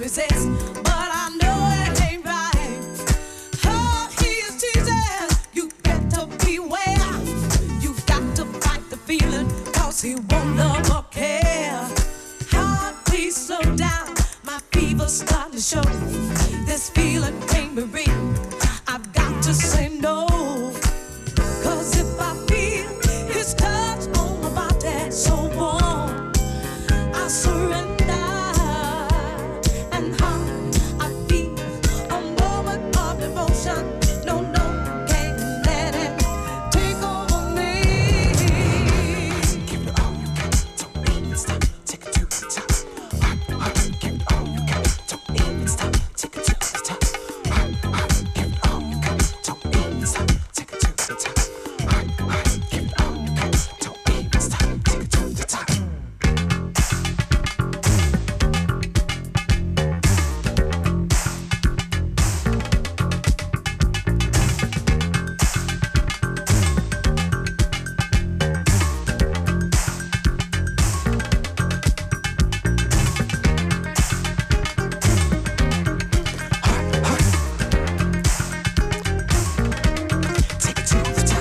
resist, but I know it ain't right. Oh, he is teasing. You got to beware. You got to fight the feeling, 'cause he won't love or care. Heart, please slow down. My fever's starting to show. This feeling can't be real. I've got to say no. 'Cause if I feel his touch on my body so warm, I surrender. And how I feel a moment of devotion. No, no, can't let it take over me. Give it all you got, don't even stop, take it to the top. Give it all you got, don't even stop, take it to the top. Give it all you got, don't even stop, take it to the top. Give it all you got, don't even stop, take it to the top. Take it to the top.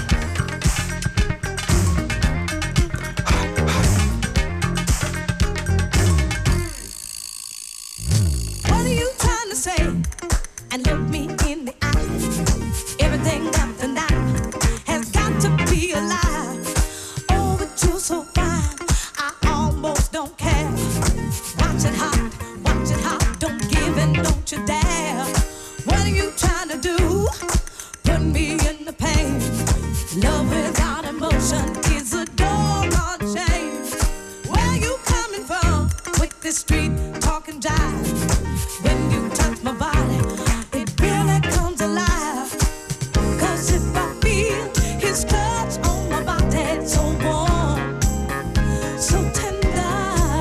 What are you trying to say? And look me in the eye. Everything up and down has got to be alive. Oh, but you're so fine, I almost don't care. Watch it hot, don't give in, don't you dare. What are you trying to do? Put me in the pain. Love without emotion is a doggone shame. Where you coming from with this street talking jive? When you touch my body, it really comes alive. 'Cause if I feel his touch on my body so warm, so tender,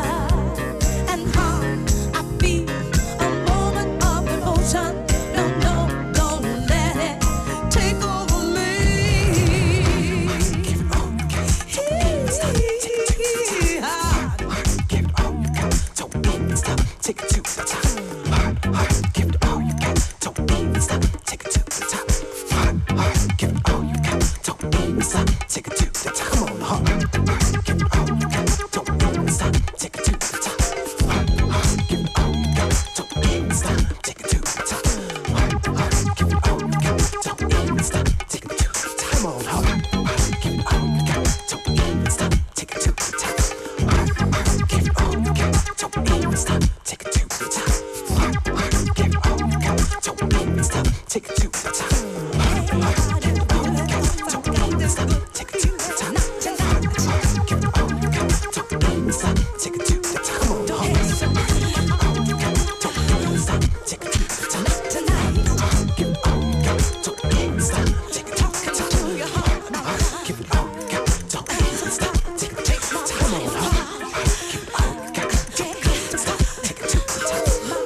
and how I feel a moment of devotion. No, no, don't let it take over me. Give it all you got, don't even stop, take it to the top. Give it all you got, don't even stop, take it to the top. Give it all you got, don't even stop, take it to the top. Give it all you got, don't even stop, take it to the top. Come on, give it all you got, don't even stop, take it to the top. Give it all you got, don't even stop, take it to the top. Give it all you got, don't even stop, take it to the top. Come on, give it all you got, don't even stop, take it to the top. Give it all you got, don't even stop, take it to the top. Give it all you got, don't even stop, take it to the top. Give it all you got, don't even stop, take it to the top. Give it all you got, don't even stop, take it to the top. Come on, give it all you got, don't even stop, take it to the top. Give it all you got, don't even stop, take it to the top. Give it all you got, don't even stop, take it to the top. Come on, give it all you got, don't even stop, take it to the top.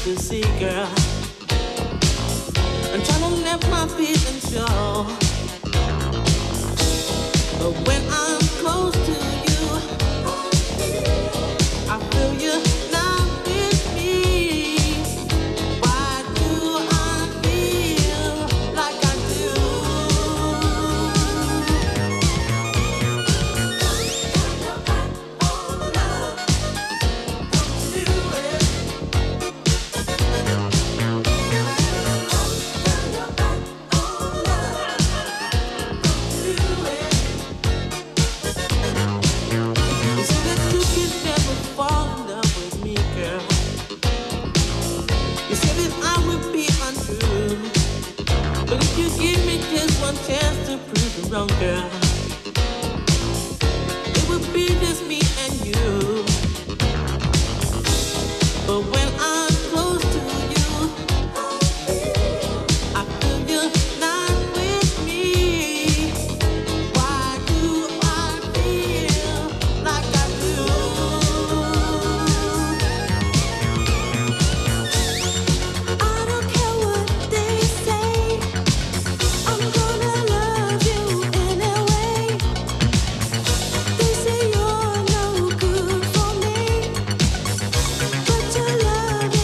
to see, girl. I'm trying to let my feelings show. But when I'm close to you, I feel you not with me. Why do I feel like I do? You say that you can never fall in love with me, girl. You say that I would be untrue. But if you give me just one chance to prove it wrong, girl, it would be just me and you. But when I'm close to you, I feel you're not with me. Why do I feel like I do? I don't care what they say. I'm gonna love you anyway. They say you're no good for me, but your love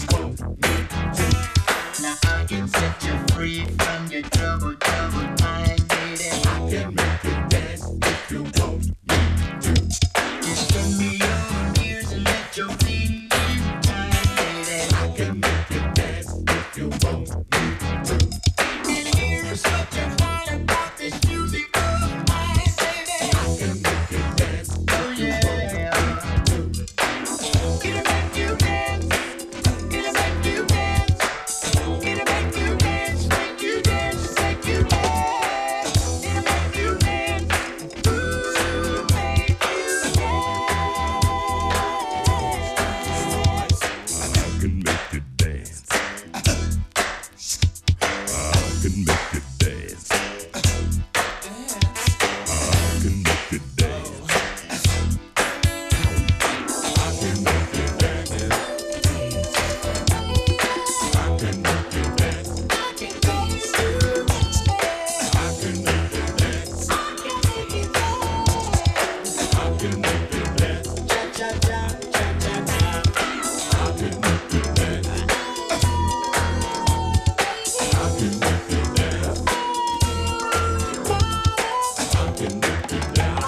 Now I can set you free from your trouble, mind, lady. I can make you dance if you want me to. Just turn me on ears and let your feet mind, lady. I can make you dance if you want me to. Here's what you find about this music of mine, lady. I can make you dance, oh yeah. It'll make you dance, it'll make you dance. It'll make you dance, make you dance, make you dance. It'll make you dance, ooh, make you dance. I can make you dance. I can make you dance. I can make you dance. I can make you dance. I can make you dance. I can make you dance. I can make you dance. Cha cha cha cha cha. I can make you dance. I can make you dance. I can make you dance. I can make you dance.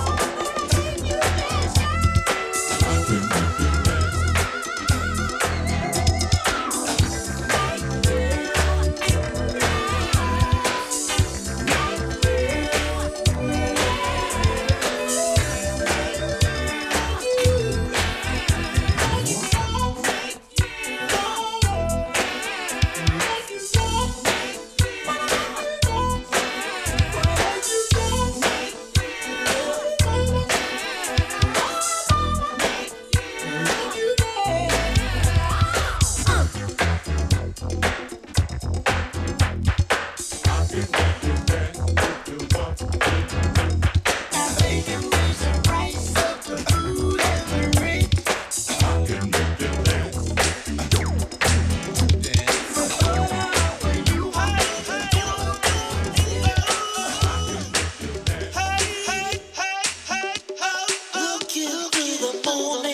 Look into the morning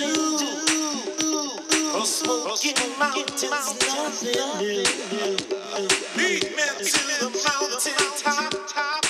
dew. Smoking mountains, nothing new. Lead me to the mountain top.